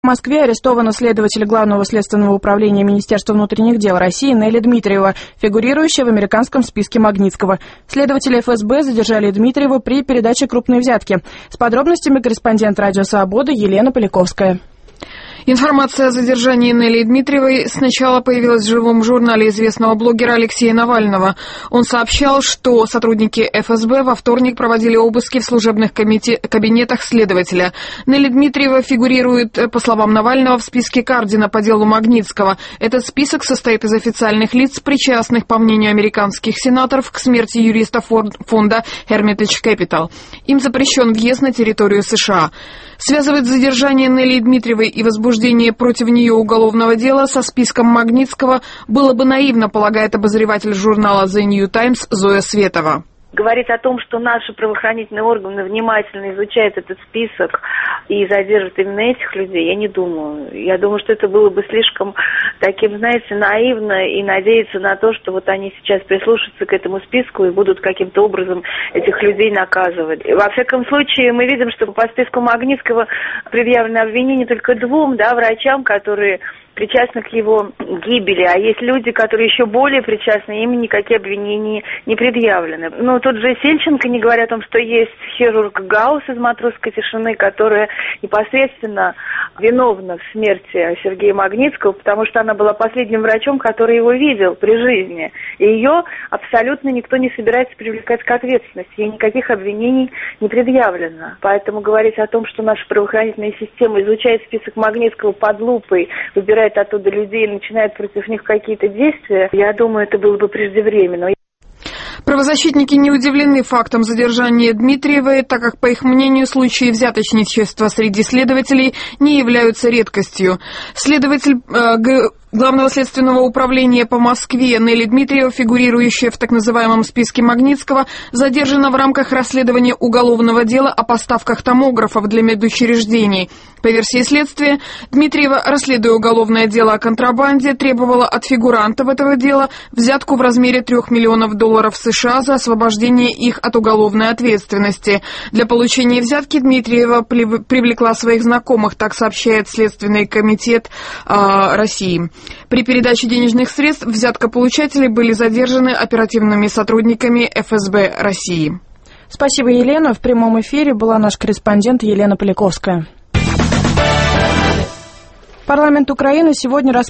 Москве арестована следователь Главного следственного управления Министерства внутренних дел России Нелли Дмитриева, фигурирующая в американском списке Магнитского. Следователи ФСБ задержали Дмитриева при передаче крупной взятки. С подробностями корреспондент «Радио Свобода» Елена Поляковская. Информация о задержании Нелли Дмитриевой сначала появилась в живом журнале известного блогера Алексея Навального. Он сообщал, что сотрудники ФСБ во вторник проводили обыски в служебных кабинетах следователя. Нелли Дмитриева фигурирует, по словам Навального, в списке Кардина по делу Магнитского. Этот список состоит из официальных лиц, причастных, по мнению американских сенаторов, к смерти юриста фонда Hermitage Capital. Им запрещен въезд на территорию США. Связывает задержание Нелли Дмитриевой и возбуждение против нее уголовного дела со списком Магнитского было бы наивно, полагает обозреватель журнала The New Times Зоя Светова. Говорить о том, что наши правоохранительные органы внимательно изучают этот список и задержат именно этих людей, я не думаю. Я думаю, что это было бы слишком таким, знаете, наивно и надеяться на то, что вот они сейчас прислушаются к этому списку и будут каким-то образом этих людей наказывать. Во всяком случае, мы видим, что по списку Магнитского предъявлено обвинение только двум врачам, которые причастны к его гибели, а есть люди, которые еще более причастны, им никакие обвинения не предъявлены. Но тот же Сельченко, не говоря о том, что есть хирург Гаус из «Матросской тишины», которая непосредственно виновна в смерти Сергея Магнитского, потому что она была последним врачом, который его видел при жизни. И ее абсолютно никто не собирается привлекать к ответственности, ей никаких обвинений не предъявлено. Поэтому говорить о том, что наша правоохранительная система изучает список Магнитского под лупой, выбирает оттуда людей и начинает против них какие-то действия, я думаю, это было бы преждевременно. Правозащитники не удивлены фактом задержания Дмитриевой, так как, по их мнению, случаи взяточничества среди следователей не являются редкостью. Следователь Главного следственного управления по Москве Нелли Дмитриева, фигурирующая в так называемом списке Магнитского, задержана в рамках расследования уголовного дела о поставках томографов для медучреждений. По версии следствия, Дмитриева, расследуя уголовное дело о контрабанде, требовала от фигурантов этого дела взятку в размере $3 миллионов США за освобождение их от уголовной ответственности. Для получения взятки Дмитриева привлекла своих знакомых, так сообщает Следственный комитет России. При передаче денежных средств взяткополучатели были задержаны оперативными сотрудниками ФСБ России. Спасибо, Елена. В прямом эфире была наш корреспондент Елена Поляковская. Парламент Украины сегодня